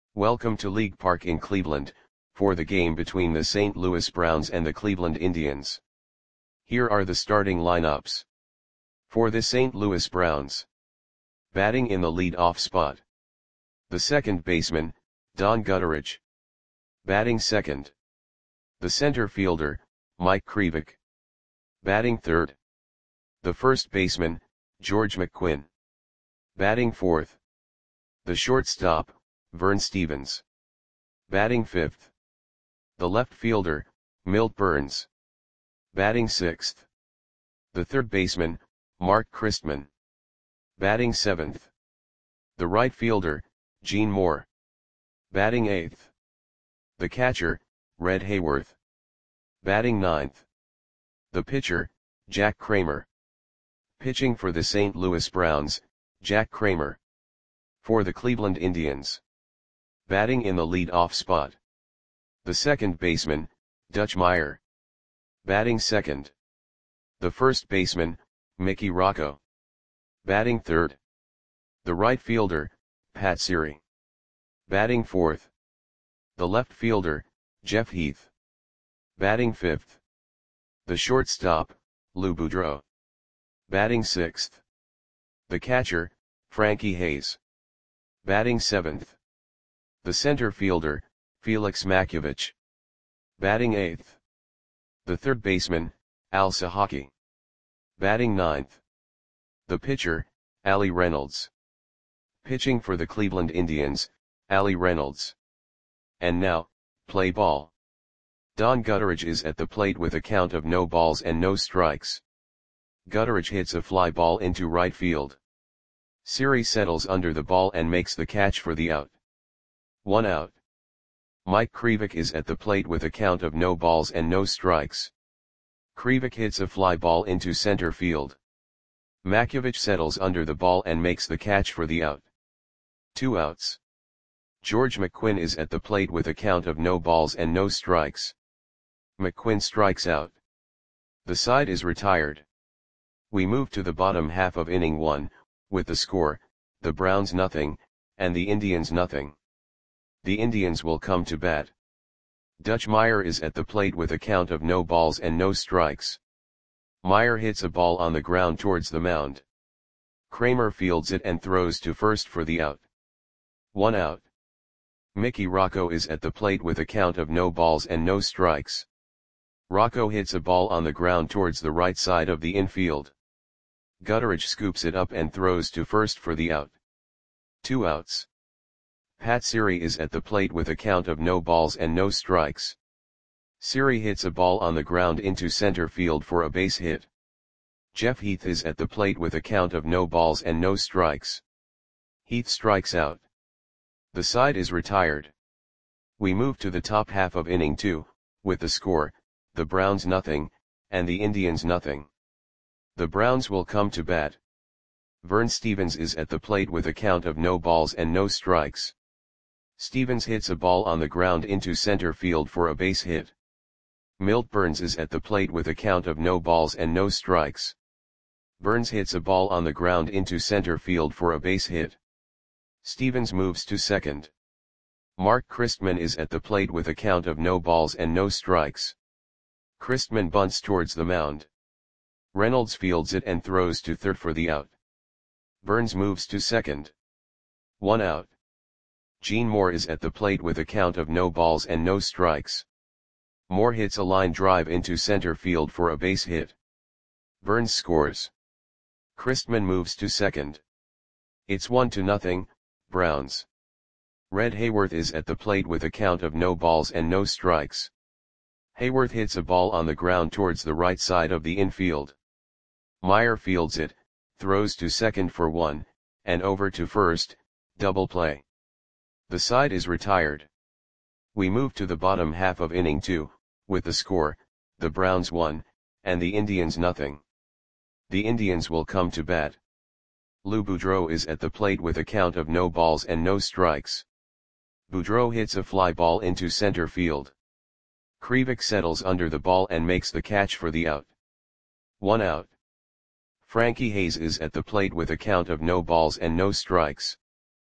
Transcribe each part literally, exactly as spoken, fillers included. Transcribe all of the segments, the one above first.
Welcome to League Park in Cleveland, for the game between the Saint Louis Browns and the Cleveland Indians. Here are the starting lineups. For the Saint Louis Browns. Batting in the lead-off spot. The second baseman, Don Gutteridge. Batting second. The center fielder, Mike Krivik. Batting third. The first baseman, George McQuinn. Batting fourth. The shortstop, Vern Stephens. Batting fifth. The left fielder, Milt Burns. Batting sixth. The third baseman, Mark Christman. Batting seventh. The right fielder, Gene Moore. Batting eighth. The catcher, Red Hayworth. Batting ninth. The pitcher, Jack Kramer. Pitching for the Saint Louis Browns, Jack Kramer. For the Cleveland Indians. Batting in the lead-off spot. The second baseman, Dutch Meyer. Batting second. The first baseman, Mickey Rocco. Batting third. The right fielder, Pat Siri. Batting fourth. The left fielder, Jeff Heath. Batting fifth. The shortstop, Lou Boudreau. Batting sixth. The catcher, Frankie Hayes. Batting seventh. The center fielder, Felix Makiewicz. Batting eighth. The third baseman, Al Sahaki. Batting ninth. The pitcher, Ali Reynolds. Pitching for the Cleveland Indians, Ali Reynolds. And now, play ball. Don Gutteridge is at the plate with a count of no balls and no strikes. Gutteridge hits a fly ball into right field. Siri settles under the ball and makes the catch for the out. One out. Mike Krivik is at the plate with a count of no balls and no strikes. Krivik hits a fly ball into center field. Makiewicz settles under the ball and makes the catch for the out. Two outs. George McQuinn is at the plate with a count of no balls and no strikes. McQuinn strikes out. The side is retired. We move to the bottom half of inning one, with the score, the Browns nothing, and the Indians nothing. The Indians will come to bat. Dutch Meyer is at the plate with a count of no balls and no strikes. Meyer hits a ball on the ground towards the mound. Kramer fields it and throws to first for the out. One out. Mickey Rocco is at the plate with a count of no balls and no strikes. Rocco hits a ball on the ground towards the right side of the infield. Gutteridge scoops it up and throws to first for the out. Two outs. Pat Siri is at the plate with a count of no balls and no strikes. Siri hits a ball on the ground into center field for a base hit. Jeff Heath is at the plate with a count of no balls and no strikes. Heath strikes out. The side is retired. We move to the top half of inning two, with the score, the Browns nothing, and the Indians nothing. The Browns will come to bat. Vern Stephens is at the plate with a count of no balls and no strikes. Stephens hits a ball on the ground into center field for a base hit. Milt Burns is at the plate with a count of no balls and no strikes. Burns hits a ball on the ground into center field for a base hit. Stephens moves to second. Mark Christman is at the plate with a count of no balls and no strikes. Christman bunts towards the mound. Reynolds fields it and throws to third for the out. Burns moves to second. One out. Gene Moore is at the plate with a count of no balls and no strikes. Moore hits a line drive into center field for a base hit. Burns scores. Christman moves to second. It's one to nothing, Browns. Red Hayworth is at the plate with a count of no balls and no strikes. Hayworth hits a ball on the ground towards the right side of the infield. Meyer fields it, throws to second for one, and over to first, double play. The side is retired. We move to the bottom half of inning two, with the score, the Browns one, and the Indians nothing. The Indians will come to bat. Lou Boudreau is at the plate with a count of no balls and no strikes. Boudreau hits a fly ball into center field. Krivik settles under the ball and makes the catch for the out. One out. Frankie Hayes is at the plate with a count of no balls and no strikes.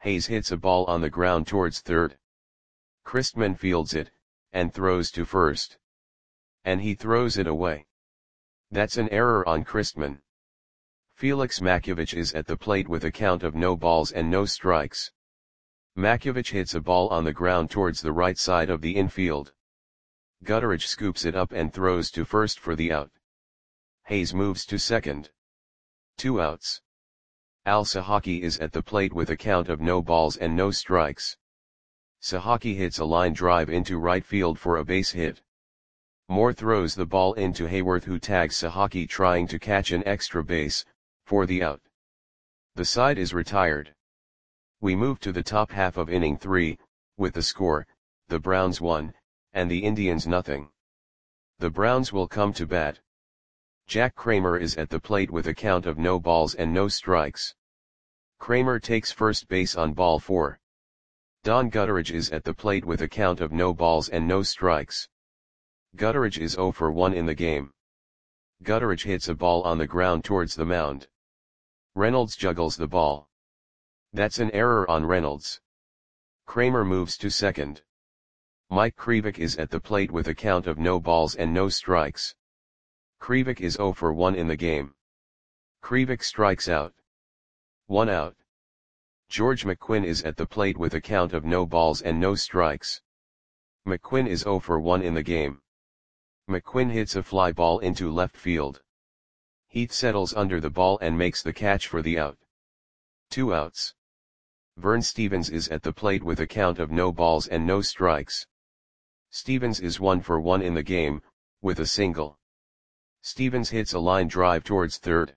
Hayes hits a ball on the ground towards third. Christman fields it, and throws to first. And he throws it away. That's an error on Christman. Felix Makiewicz is at the plate with a count of no balls and no strikes. Makiewicz hits a ball on the ground towards the right side of the infield. Gutteridge scoops it up and throws to first for the out. Hayes moves to second. Two outs. Al Sahaki is at the plate with a count of no balls and no strikes. Sahaki hits a line drive into right field for a base hit. Moore throws the ball into Hayworth, who tags Sahaki trying to catch an extra base, for the out. The side is retired. We move to the top half of inning three, with the score, the Browns one, and the Indians nothing. The Browns will come to bat. Jack Kramer is at the plate with a count of no balls and no strikes. Kramer takes first base on ball four. Don Gutteridge is at the plate with a count of no balls and no strikes. Gutteridge is zero for one in the game. Gutteridge hits a ball on the ground towards the mound. Reynolds juggles the ball. That's an error on Reynolds. Kramer moves to second. Mike Krivik is at the plate with a count of no balls and no strikes. Krivik is zero for one in the game. Krivik strikes out. One out. George McQuinn is at the plate with a count of no balls and no strikes. McQuinn is zero for one in the game. McQuinn hits a fly ball into left field. Heath settles under the ball and makes the catch for the out. Two outs. Vern Stevens is at the plate with a count of no balls and no strikes. Stevens is one for one in the game, with a single. Stevens hits a line drive towards third.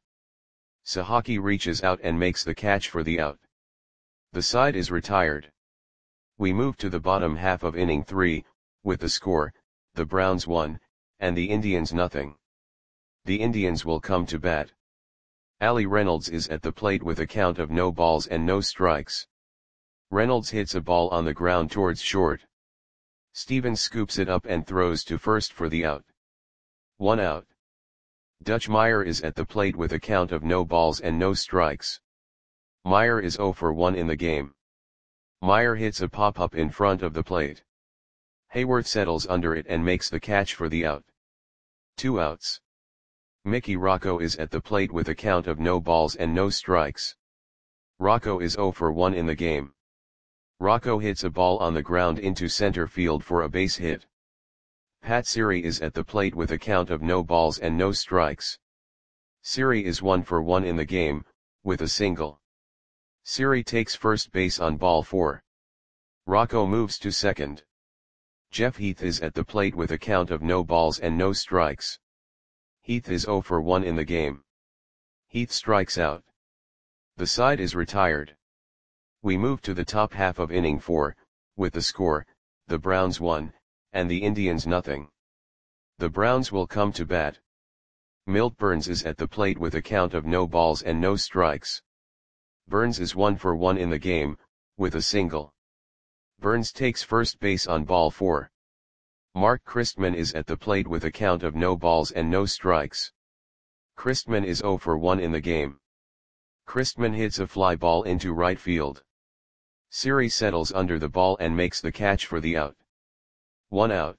Sahaki reaches out and makes the catch for the out. The side is retired. We move to the bottom half of inning three, with the score, the Browns one, and the Indians nothing. The Indians will come to bat. Ali Reynolds is at the plate with a count of no balls and no strikes. Reynolds hits a ball on the ground towards short. Stevens scoops it up and throws to first for the out. One out. Dutch Meyer is at the plate with a count of no balls and no strikes. Meyer is zero for one in the game. Meyer hits a pop-up in front of the plate. Hayworth settles under it and makes the catch for the out. Two outs. Mickey Rocco is at the plate with a count of no balls and no strikes. Rocco is zero for one in the game. Rocco hits a ball on the ground into center field for a base hit. Pat Siri is at the plate with a count of no balls and no strikes. Siri is one for one in the game, with a single. Siri takes first base on ball four. Rocco moves to second. Jeff Heath is at the plate with a count of no balls and no strikes. Heath is zero for one in the game. Heath strikes out. The side is retired. We move to the top half of inning four, with the score, the Browns one, and the Indians nothing. The Browns will come to bat. Milt Burns is at the plate with a count of no balls and no strikes. Burns is one for one in the game, with a single. Burns takes first base on ball four. Mark Christman is at the plate with a count of no balls and no strikes. Christman is zero for one in the game. Christman hits a fly ball into right field. Siri settles under the ball and makes the catch for the out. One out.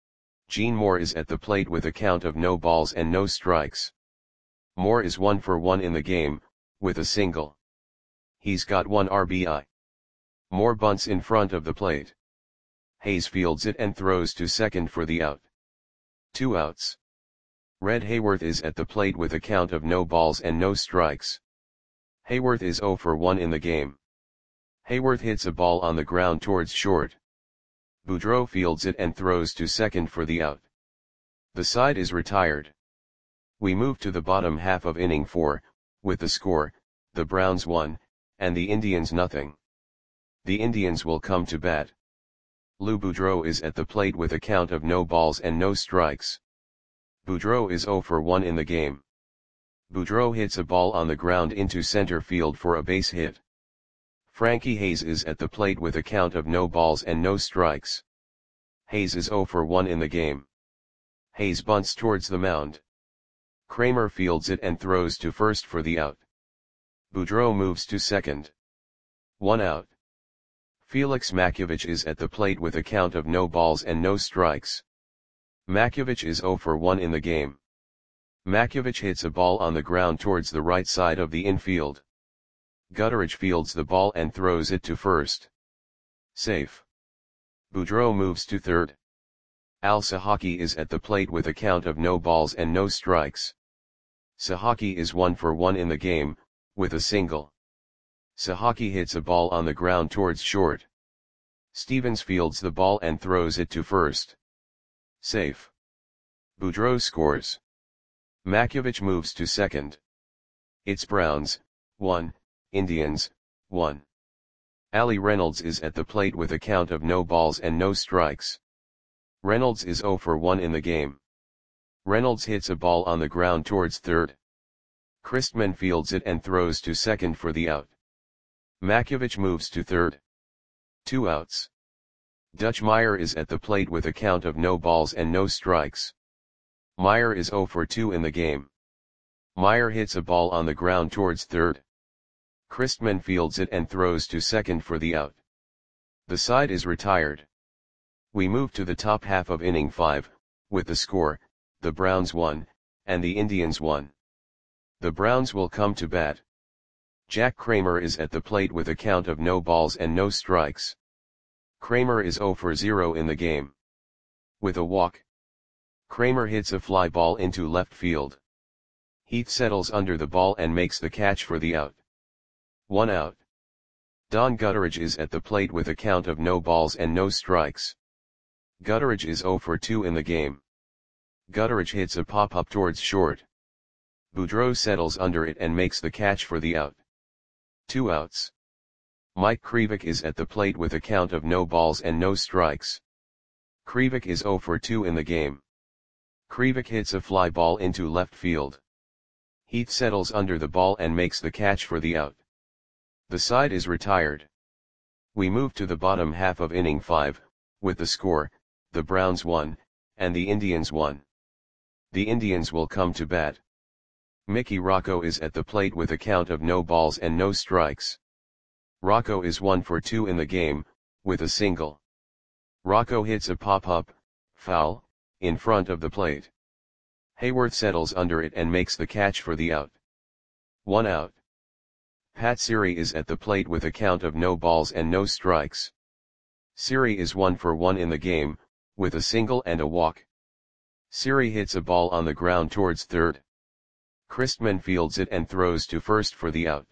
Gene Moore is at the plate with a count of no balls and no strikes. Moore is one for one in the game, with a single. He's got one R B I. Moore bunts in front of the plate. Hayes fields it and throws to second for the out. Two outs. Red Hayworth is at the plate with a count of no balls and no strikes. Hayworth is zero for one in the game. Hayworth hits a ball on the ground towards short. Boudreau fields it and throws to second for the out. The side is retired. We move to the bottom half of inning four, with the score, the Browns one, and the Indians nothing. The Indians will come to bat. Lou Boudreau is at the plate with a count of no balls and no strikes. Boudreau is zero for one in the game. Boudreau hits a ball on the ground into center field for a base hit. Frankie Hayes is at the plate with a count of no balls and no strikes. Hayes is zero for one in the game. Hayes bunts towards the mound. Kramer fields it and throws to first for the out. Boudreau moves to second. One out. Felix Makiewicz is at the plate with a count of no balls and no strikes. Makiewicz is zero for one in the game. Makiewicz hits a ball on the ground towards the right side of the infield. Gutteridge fields the ball and throws it to first. Safe. Boudreau moves to third. Al Sahaki is at the plate with a count of no balls and no strikes. Sahaki is one for one in the game, with a single. Sahaki hits a ball on the ground towards short. Stevens fields the ball and throws it to first. Safe. Boudreau scores. Makiewicz moves to second. It's Browns, one, Indians, one. Ali Reynolds is at the plate with a count of no balls and no strikes. Reynolds is zero for one in the game. Reynolds hits a ball on the ground towards third. Christman fields it and throws to second for the out. Makiewicz moves to third. Two outs. Dutch Meyer is at the plate with a count of no balls and no strikes. Meyer is zero for two in the game. Meyer hits a ball on the ground towards third. Christman fields it and throws to second for the out. The side is retired. We move to the top half of inning five, with the score, the Browns one, and the Indians one. The Browns will come to bat. Jack Kramer is at the plate with a count of no balls and no strikes. Kramer is zero for zero in the game. With a walk. Kramer hits a fly ball into left field. Heath settles under the ball and makes the catch for the out. One out. Don Gutteridge is at the plate with a count of no balls and no strikes. Gutteridge is zero for two in the game. Gutteridge hits a pop-up towards short. Boudreau settles under it and makes the catch for the out. Two outs. Mike Krivik is at the plate with a count of no balls and no strikes. Krivik is zero for two in the game. Krivik hits a fly ball into left field. Heath settles under the ball and makes the catch for the out. The side is retired. We move to the bottom half of inning five, with the score, the Browns one, and the Indians one. The Indians will come to bat. Mickey Rocco is at the plate with a count of no balls and no strikes. Rocco is one for two in the game, with a single. Rocco hits a pop-up, foul, in front of the plate. Hayworth settles under it and makes the catch for the out. One out. Pat Siri is at the plate with a count of no balls and no strikes. Siri is one for one in the game, with a single and a walk. Siri hits a ball on the ground towards third. Christman fields it and throws to first for the out.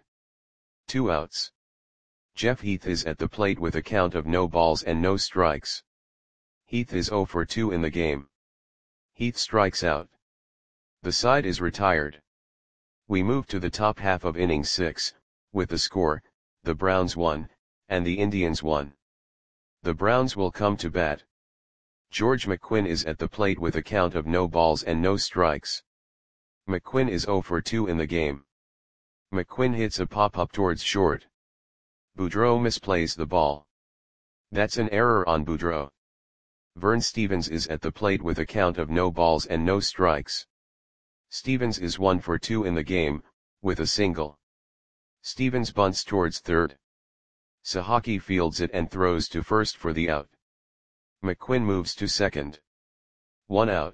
Two outs. Jeff Heath is at the plate with a count of no balls and no strikes. Heath is zero for two in the game. Heath strikes out. The side is retired. We move to the top half of inning six, with the score, the Browns one, and the Indians one. The Browns will come to bat. George McQuinn is at the plate with a count of no balls and no strikes. McQuinn is zero for two in the game. McQuinn hits a pop-up towards short. Boudreau misplays the ball. That's an error on Boudreau. Vern Stevens is at the plate with a count of no balls and no strikes. Stevens is one for two in the game, with a single. Stevens bunts towards third. Sahaki fields it and throws to first for the out. McQuinn moves to second. One out.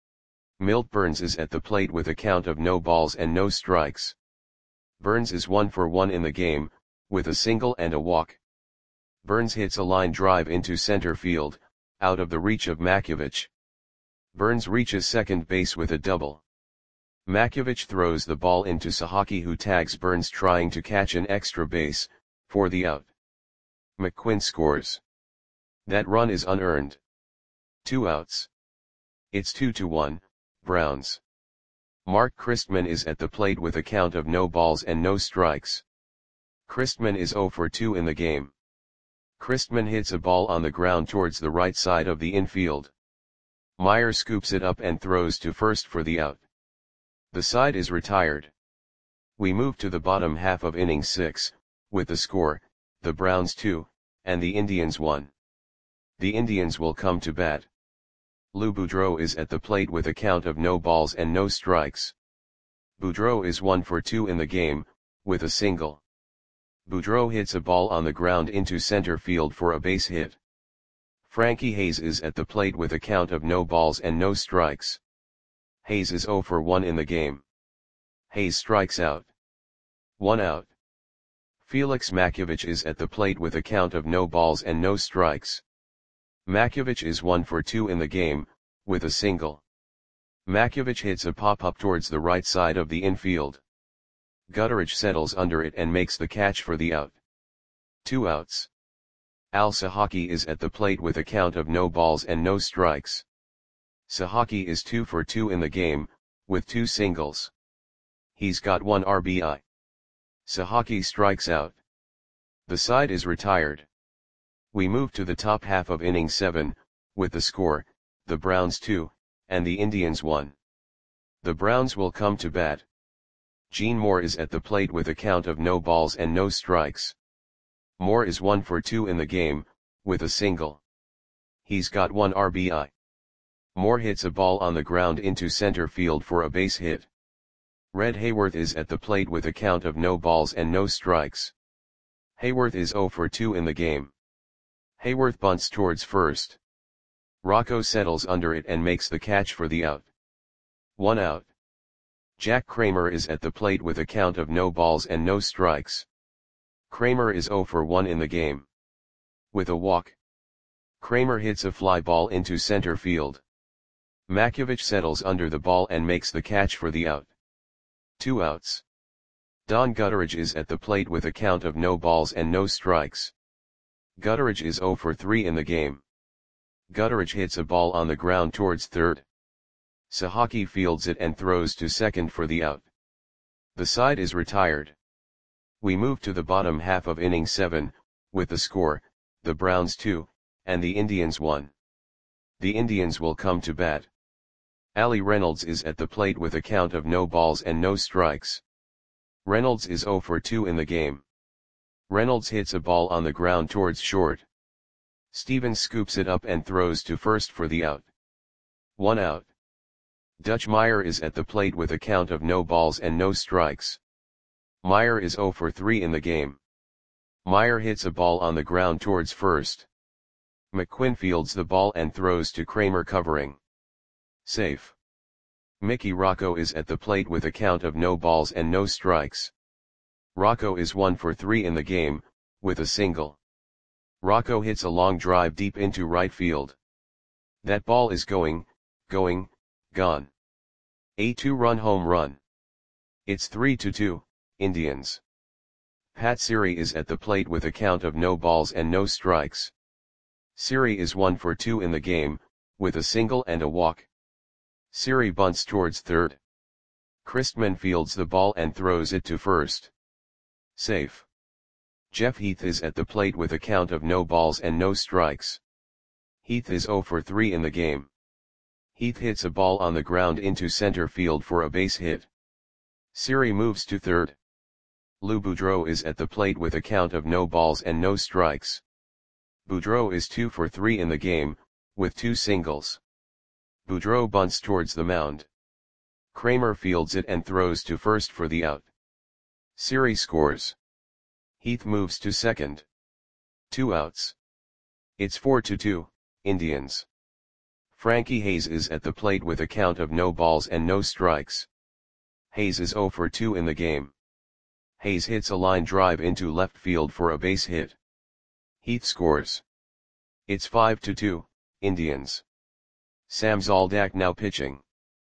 Milt Burns is at the plate with a count of no balls and no strikes. Burns is one for one in the game, with a single and a walk. Burns hits a line drive into center field, out of the reach of Makiewicz. Burns reaches second base with a double. Makiewicz throws the ball into Sahaki, who tags Burns trying to catch an extra base, for the out. McQuinn scores. That run is unearned. Two outs. It's two to one, Browns. Mark Christman is at the plate with a count of no balls and no strikes. Christman is zero for two in the game. Christman hits a ball on the ground towards the right side of the infield. Meyer scoops it up and throws to first for the out. The side is retired. We move to the bottom half of inning six, with the score, the Browns two, and the Indians one. The Indians will come to bat. Lou Boudreau is at the plate with a count of no balls and no strikes. Boudreau is one for two in the game, with a single. Boudreau hits a ball on the ground into center field for a base hit. Frankie Hayes is at the plate with a count of no balls and no strikes. Hayes is zero for one in the game. Hayes strikes out. One out. Felix Makiewicz is at the plate with a count of no balls and no strikes. Makiewicz is one for two in the game, with a single. Makiewicz hits a pop-up towards the right side of the infield. Gutteridge settles under it and makes the catch for the out. Two outs. Al Sahaki is at the plate with a count of no balls and no strikes. Sahaki is two for two in the game, with two singles. He's got one R B I. Sahaki strikes out. The side is retired. We move to the top half of inning seven, with the score, the Browns two, and the Indians one. The Browns will come to bat. Gene Moore is at the plate with a count of no balls and no strikes. Moore is one for two in the game, with a single. He's got one R B I. Moore hits a ball on the ground into center field for a base hit. Red Hayworth is at the plate with a count of no balls and no strikes. Hayworth is zero for two in the game. Hayworth bunts towards first. Rocco settles under it and makes the catch for the out. One out. Jack Kramer is at the plate with a count of no balls and no strikes. Kramer is zero for one in the game. With a walk. Kramer hits a fly ball into center field. Makiewicz settles under the ball and makes the catch for the out. Two outs. Don Gutteridge is at the plate with a count of no balls and no strikes. Gutteridge is zero for three in the game. Gutteridge hits a ball on the ground towards third. Sahaki fields it and throws to second for the out. The side is retired. We move to the bottom half of inning seven, with the score, the Browns two, and the Indians one. The Indians will come to bat. Ali Reynolds is at the plate with a count of no balls and no strikes. Reynolds is zero for two in the game. Reynolds hits a ball on the ground towards short. Stevens scoops it up and throws to first for the out. One out. Dutch Meyer is at the plate with a count of no balls and no strikes. Meyer is zero for three in the game. Meyer hits a ball on the ground towards first. McQuinn fields the ball and throws to Kramer covering. Safe. Mickey Rocco is at the plate with a count of no balls and no strikes. Rocco is one for three in the game, with a single. Rocco hits a long drive deep into right field. That ball is going, going, gone. A two-run home run. It's three to two, Indians. Pat Siri is at the plate with a count of no balls and no strikes. Siri is one for two in the game, with a single and a walk. Siri bunts towards third. Christman fields the ball and throws it to first. Safe. Jeff Heath is at the plate with a count of no balls and no strikes. Heath is zero for three in the game. Heath hits a ball on the ground into center field for a base hit. Siri moves to third. Lou Boudreau is at the plate with a count of no balls and no strikes. Boudreau is two for three in the game, with two singles. Boudreau bunts towards the mound. Kramer fields it and throws to first for the out. Siri scores. Heath moves to second. Two outs. It's four to two, Indians. Frankie Hayes is at the plate with a count of no balls and no strikes. Hayes is zero for two in the game. Hayes hits a line drive into left field for a base hit. Heath scores. It's five to two, Indians. Sam Zoldak now pitching.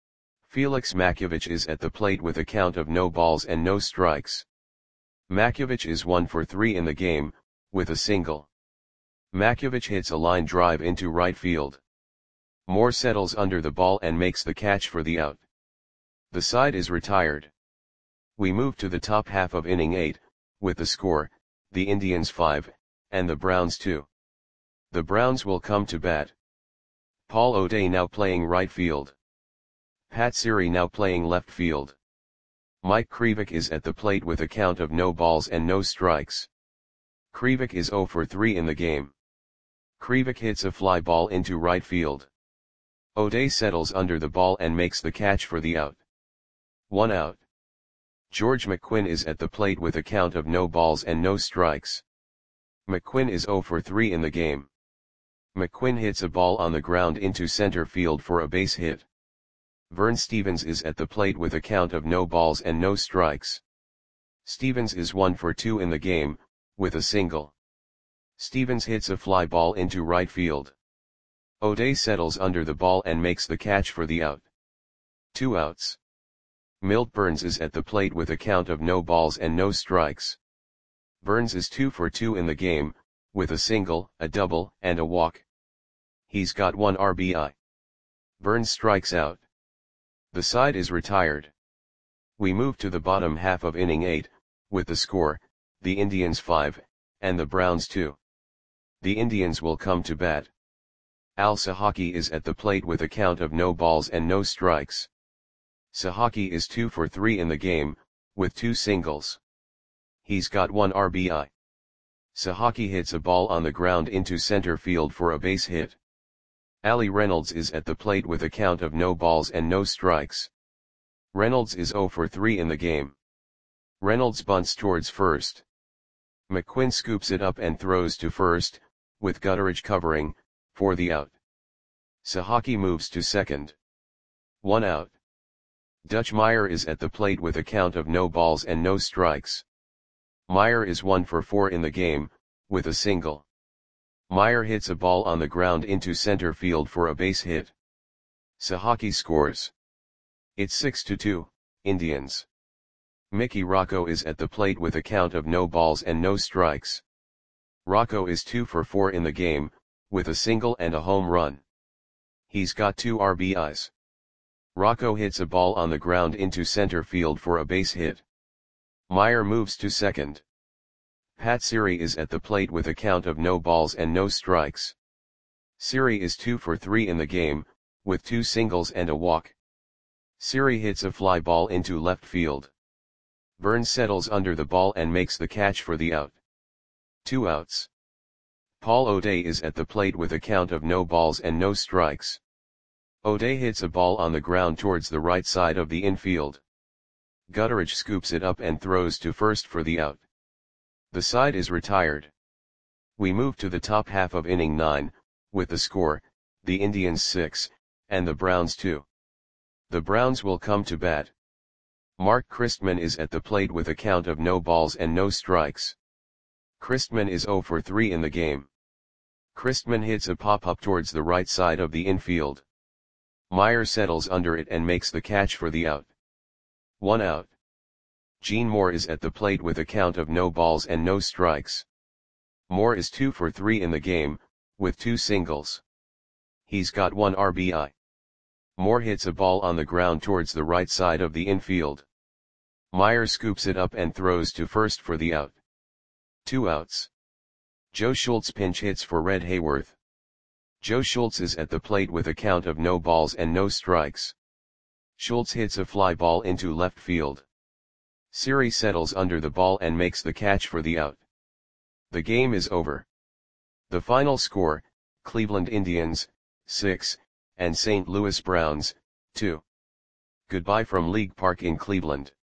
Felix Makiewicz is at the plate with a count of no balls and no strikes. Makiewicz is one for three in the game, with a single. Makiewicz hits a line drive into right field. Moore settles under the ball and makes the catch for the out. The side is retired. We move to the top half of inning eight, with the score, the Indians five, and the Browns two. The Browns will come to bat. Paul O'Day now playing right field. Pat Siri now playing left field. Mike Krivik is at the plate with a count of no balls and no strikes. Krivik is zero for three in the game. Krivik hits a fly ball into right field. O'Day settles under the ball and makes the catch for the out. One out. George McQuinn is at the plate with a count of no balls and no strikes. McQuinn is zero for three in the game. McQuinn hits a ball on the ground into center field for a base hit. Vern Stevens is at the plate with a count of no balls and no strikes. Stevens is one for two in the game, with a single. Stevens hits a fly ball into right field. O'Day settles under the ball and makes the catch for the out. Two outs. Milt Burns is at the plate with a count of no balls and no strikes. Burns is two for two in the game, with a single, a double, and a walk. He's got one R B I. Burns strikes out. The side is retired. We move to the bottom half of inning eight, with the score, the Indians five, and the Browns two. The Indians will come to bat. Al Sahaki is at the plate with a count of no balls and no strikes. Sahaki is two for three in the game, with two singles. He's got one R B I. Sahaki hits a ball on the ground into center field for a base hit. Ali Reynolds is at the plate with a count of no balls and no strikes. Reynolds is zero for three in the game. Reynolds bunts towards first. McQuinn scoops it up and throws to first, with Gutteridge covering, for the out. Sahaki moves to second. One out. Dutch Meyer is at the plate with a count of no balls and no strikes. Meyer is one for four in the game, with a single. Meyer hits a ball on the ground into center field for a base hit. Sahaki scores. It's six to two, Indians. Mickey Rocco is at the plate with a count of no balls and no strikes. Rocco is two for four in the game, with a single and a home run. He's got two R B Is. Rocco hits a ball on the ground into center field for a base hit. Meyer moves to second. Pat Siri is at the plate with a count of no balls and no strikes. Siri is two for three in the game, with two singles and a walk. Siri hits a fly ball into left field. Burns settles under the ball and makes the catch for the out. Two outs. Paul O'Day is at the plate with a count of no balls and no strikes. O'Day hits a ball on the ground towards the right side of the infield. Gutteridge scoops it up and throws to first for the out. The side is retired. We move to the top half of inning nine, with the score, the Indians six, and the Browns two. The Browns will come to bat. Mark Christman is at the plate with a count of no balls and no strikes. Christman is zero for three in the game. Christman hits a pop-up towards the right side of the infield. Meyer settles under it and makes the catch for the out. One out. Gene Moore is at the plate with a count of no balls and no strikes. Moore is two for three in the game, with two singles. He's got one R B I. Moore hits a ball on the ground towards the right side of the infield. Meyer scoops it up and throws to first for the out. Two outs. Joe Schultz pinch hits for Red Hayworth. Joe Schultz is at the plate with a count of no balls and no strikes. Schultz hits a fly ball into left field. Siri settles under the ball and makes the catch for the out. The game is over. The final score, Cleveland Indians, six, and Saint Louis Browns, two. Goodbye from League Park in Cleveland.